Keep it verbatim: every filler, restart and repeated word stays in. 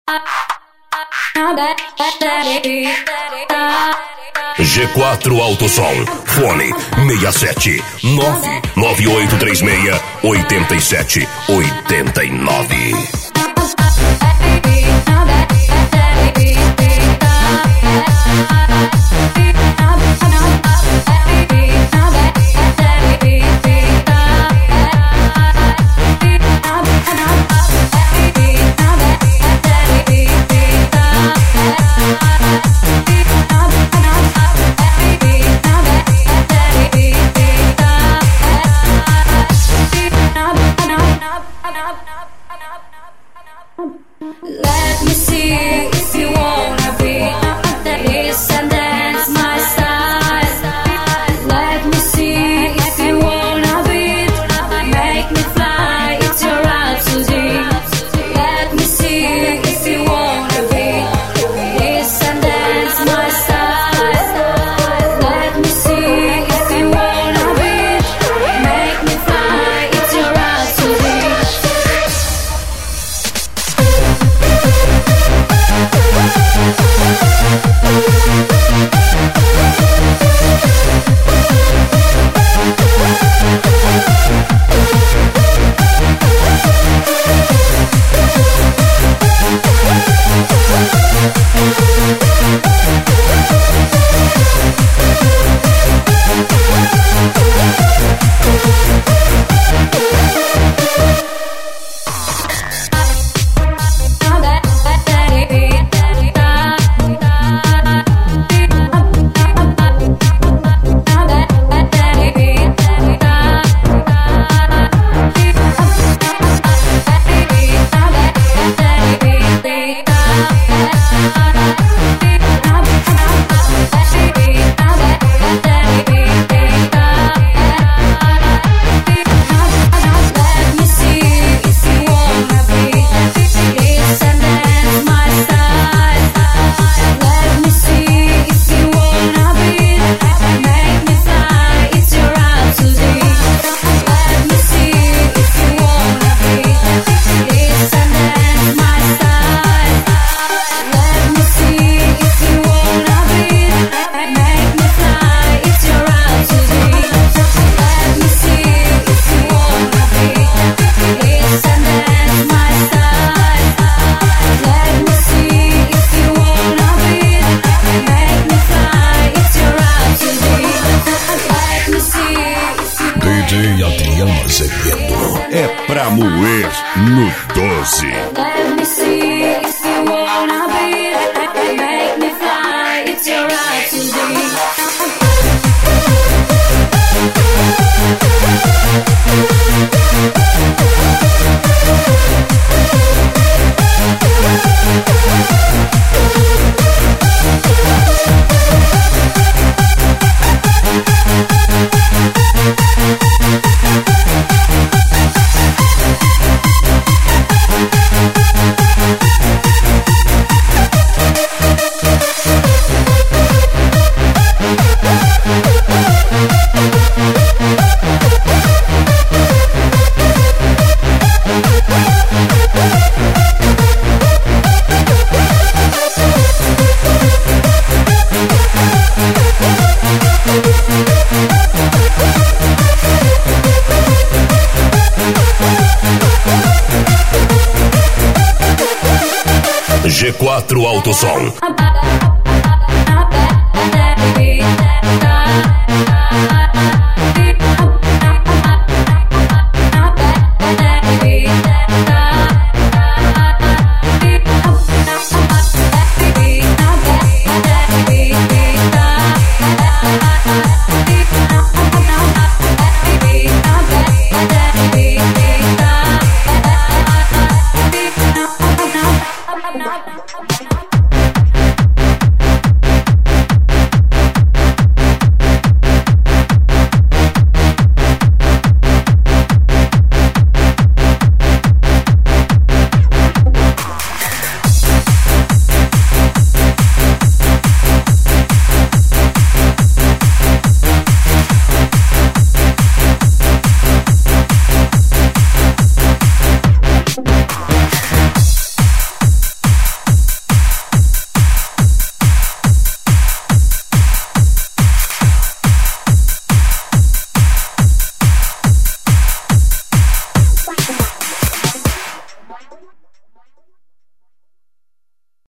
G quatro Alto Som, fone seis sete nove nove oito três seis oito sete oito nove. Let me see if you wanna be this and dance my style. Let me see if you wanna be make me fly. It's your rhapsody. Let me see if you wanna be this and dance my style. Let me see if you wanna be make me fly. It's your rhapsody. D J Adriano Azevedo é pra moer no doze. Let me see if you wanna be make me fly. It's your right to be. G quatro Alto Som. Not